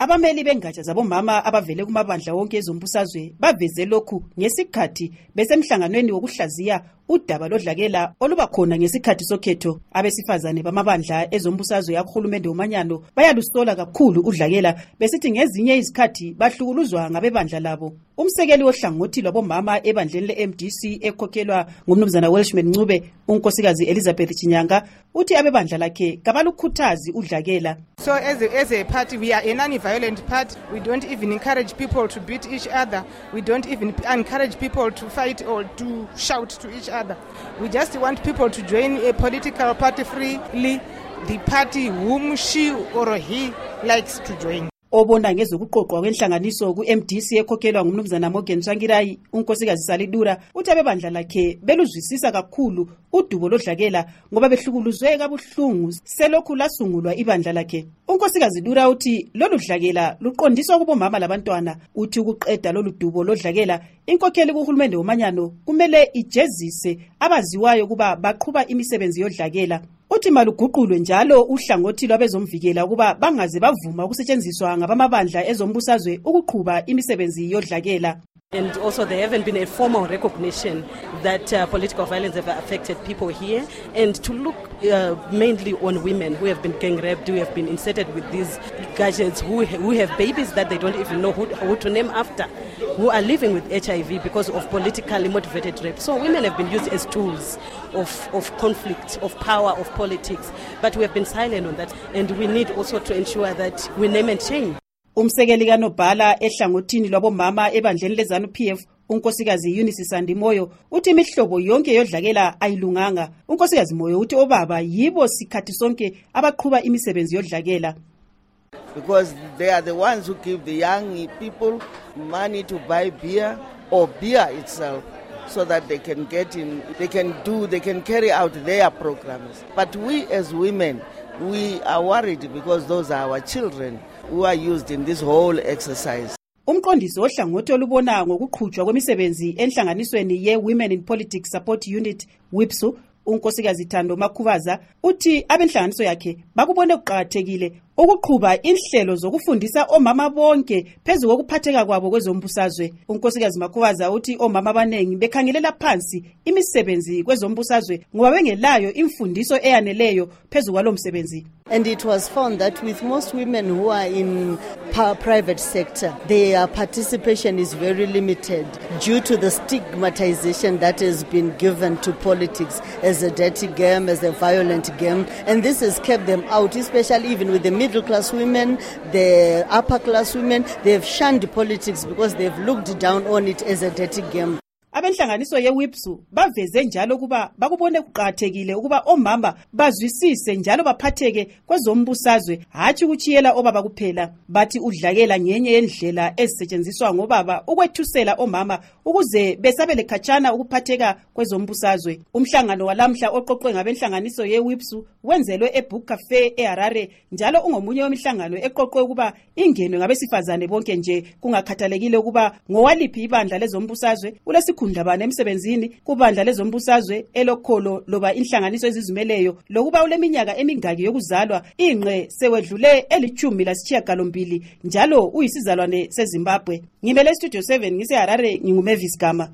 Abameli bengatsha zabomama abavele kumabandla wonke ezombusazwe baveze lokhu ngesikhathi besemhlanganweni wokuhlaziya udaba lodlakela oluba khona ngesikhathi sokhetho. Abesifazane bamabandla ezombusazwe yakhulumende umanyano bayalusola kakhulu udlakela besithi ngezinye izikhathi bahlukuluzwa ngabebandla labo. Umsekeli wohlangothi lwabomama ebandleni le-MDC ekhokhelwa ngumnumzana Welshman Ncube, unkosikazi Elizabeth Chinyanga, uthi abebandla lakhe kabalukhuthazi udlakela. So as a party, we are a non-violent party. We don't even encourage people to beat each other. We don't even encourage people to fight or to shout to each other. We just want people to join a political party freely, the party whom she or he likes to join. Obona ngezokuqoqwa kwenhlanganiso ku-MDC ekhokhelwa ngumnumzana Morgan Tsvangirai, unkosikazi Salidura, uthi abebandla lakhe beluzwisisa kakhulu udubo lodlakela ngoba behlukuluzwe kabuhlungu selokhu lasungulwa ibandla lakhe. Unkosikazi Dura uthi lolu dlakela luqondiswa kubomama labantwana, uthi ukuqeda lolu dubo lodlakela inkokheli kuhulumende womanyano kumele ijezise abaziwayo kuba baqhuba imisebenzi yodlakela. Uthi maluguqulwe njalo uhlangothi lwabezomvikela kuba bangaze bavuma ukusetshenziswa ngabamabandla ezombusazwe ukuqhuba imisebenzi yodlakela. And also there haven't been a formal recognition that political violence have affected people here, and to look mainly on women who have been gang raped, who have been inserted with these gadgets, who have babies that they don't even know who to name after, who are living with HIV because of politically motivated rape. So women have been used as tools of conflict, of power, of politics, but we have been silent on that, and we need also to ensure that we name and shame. Umsekeli kaNobhala ehlangothini lwabomama ebandleni leZANU-PF, unkosikazi Eunice Sandimoyo, uthi imihlobo yonke yodlakela ayilunganga. Unkosikazi Moyo uthi obaba yibo sikhathi sonke abaqhuba imisebenzi yodlakela. Because they are the ones who give the young people money to buy beer or beer itself, so that they can get in, they can carry out their programs. But we as women, we are worried because those are our children who are used in this whole exercise. Umqondisi ohlangothi olubona ngokuqhutshwa kwemisebenzi enhlanganisweni ye-Women in Politics Support Unit WIPSU, unkosikazi Thando Makhubaza, uthi abenhlanganiso yakhe bakubone kuqhakathekile ukuqhuba inhlelo zokufundisa omama bonke phezulu kokuphatheka kwabo kwezombusazwe. Unkosikazi Makhubaza uthi omama abanengi bekhangelela phansi imisebenzi kwezombusazwe ngoba bengelayo imfundiso eyaneleyo phezulu kwalomsebenzi. And it was found that with most women who are in private sector, their participation is very limited due to the stigmatization that has been given to politics as a dirty game, as a violent game. And this has kept them out, especially even with the middle class women, the upper class women. They've shunned politics because they've looked down on it as a dirty game. Abenhlanganiso ye-WIPSU baveze njalo kuba bakubone kuqhakathekile ukuba omama bazwisise njalo baphatheke kwezombusazwe, hathi ukuchiyela obaba kuphela. Bathi udlakela ngenye yendlela ezisetshenziswa ngobaba ukwethusela omama ukuze besabele khatshana ukuphatheka kwezombusazwe. Umhlangano walamhla oqoqwe ngabenhlanganiso ye-WIPSU wenzelwe eBook Cafe eHarare, njalo ungomunye wemihlangano eqoqwe ukuba ingenwe ngabesifazane bonke nje kungakhathalekile ukuba ngowaliphi ibandla lezombusazwe, ulesikhundlabane emsebenzini, kubandla lezombusazwe, elokholo loba inhlanganiso ezizimeleyo, lokuba uleminyaka emingaki yokuzalwa, ingqe sewedlule eli-18 njalo uyisizalwane seZimbabwe. Ngimele Studio 7 ngise Harare, nginguMavis Gama.